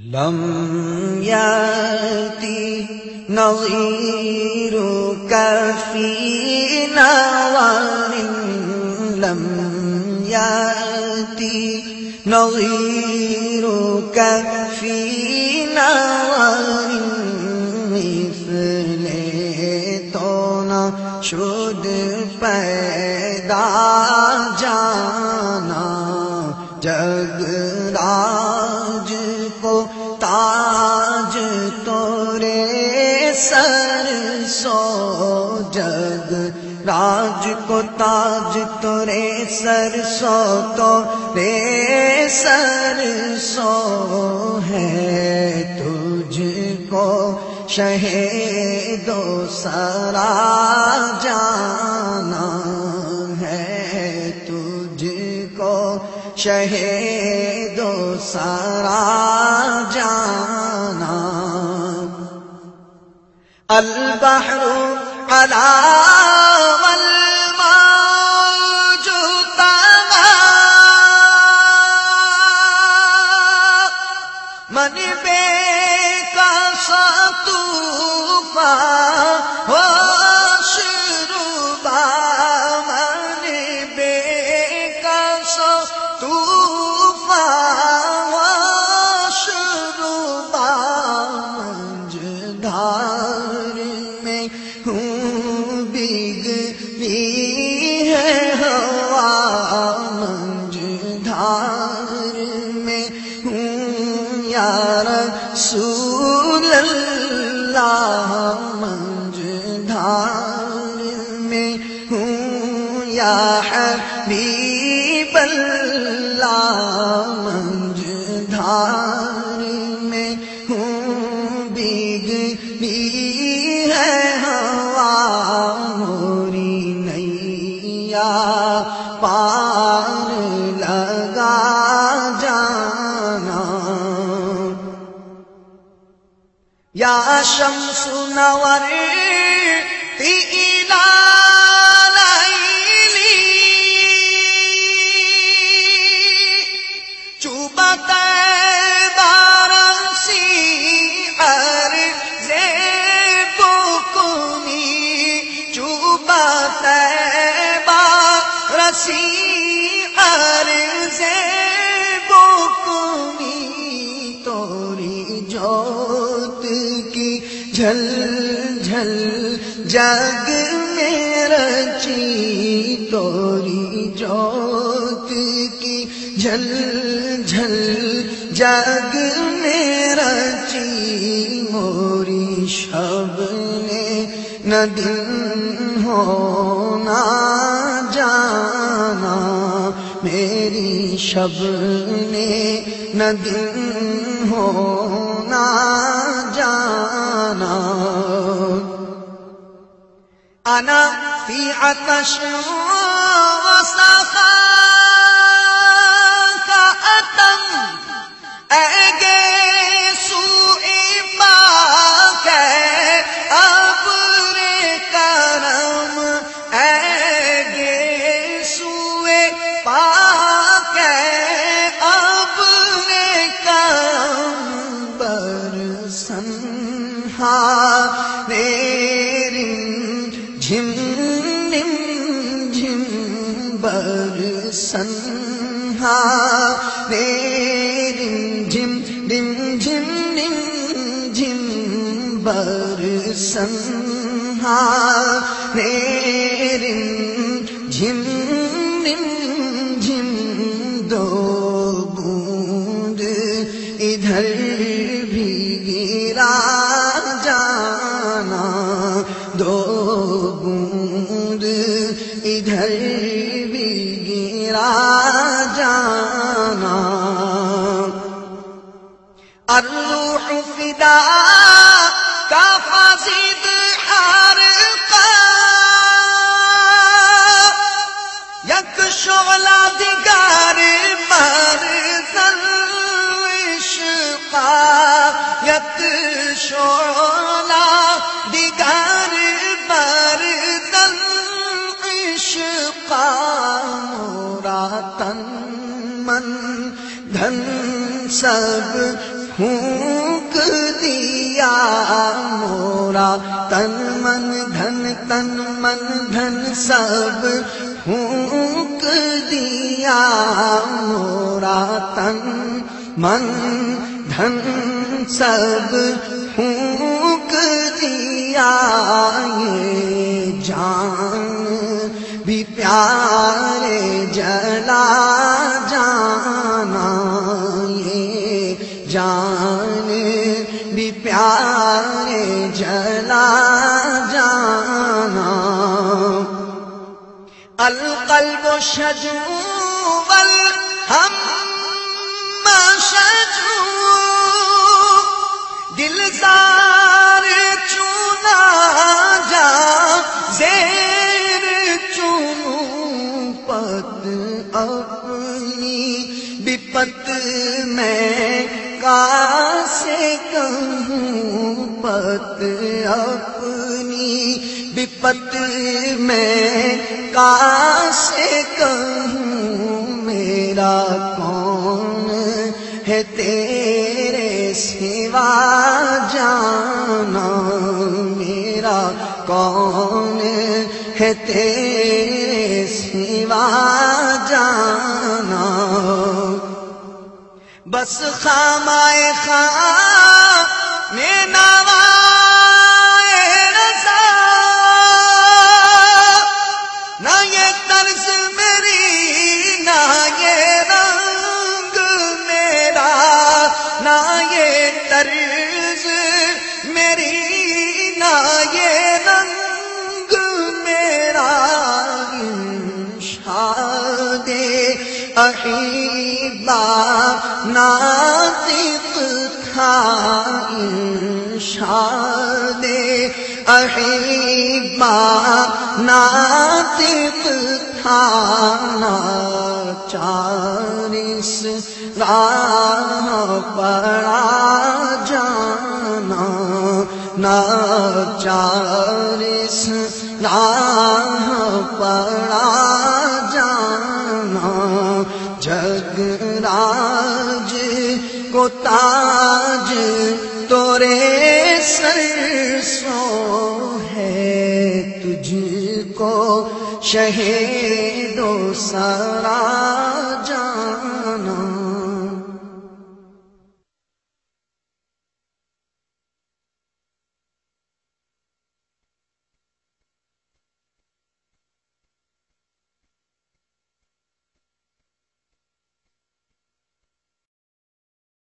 لم يأتي نظيرك في نوار لم يأتي نظيرك في نوار مثل تو نہ شد پیدا جانا جگ راج کو تاج تورے سر سو جگ راج کو تاج تورے سر سو تو رے سر سو ہے تجھ کو شہید و سرا جانا ہے تجھ کو شہید و سرا جانا البحر علی والموج طغى من بکس طوفان واشربا من بکس طوفان واشربا مجھدار میں ہوں بگڑی ہے ہوا مجھدار میں ہوں یا رسول اللہ مجھدار میں ہوں یا حبیب اللہ مجھدار میں ہوں بگڑی ہے ہوا موری نیا پار لگا جانا یا شمس نور الى لیلی چوبت بارسی عرض بکنی چوبت بارسی عرض بکنی توری جوت کی جھل جھل جگ میں رچی توری جوت کی جھل جھل جگ میں رچی موری شب نے نہ دن ہونا جانا میری شب نے نہ دن ہونا جانا انا فی عطش وسخاء کا اتم اے گیسو پاک ہے ابر کرم اے گیسو پاک ہے ابر کرم برسن جھم نم جھم برسن جھم ڈم جھم نم جھم برسن جھم نم جھم دو بوند ادھر بھی گرا جانا دو بوند ادھر بھی گرا جانا الروح فدا کا فاسد حرقہ یک شعلہ دگر مرد العشقہ یک شعلہ دگر مرد العشقہ مورا تن من دھن سب ہوں تن من دھن سب پھونک دیا مورا تن من دھن سب پھونک دیا یہ جان بھی پیارے جلا جانا یہ جان بھی پیارے جلا جانا القلب شجو والہم شجو دل زار چونا جا زیر چونوں پت اپنی بپت میں کاسے کہوں پت اپنی بپت میں کاسے کہوں میرا کون ہے تیرے سوا جانا میرا کون ہے تیرے سوا جانا بس خامائے خام میں نوائے رضا نہ یہ طرز میری نہ یہ رنگ میرا نہ یہ طرز میری نہ یہ رنگ میرا انشاد احبا ناطق تھا انشاد احبا ناطق تھا ناچار اس راہ پڑا جانا ناچار اس راہ پڑا جانا جگ راج کو تاج تورے سر سو ہے تجھ کو شہید و سرا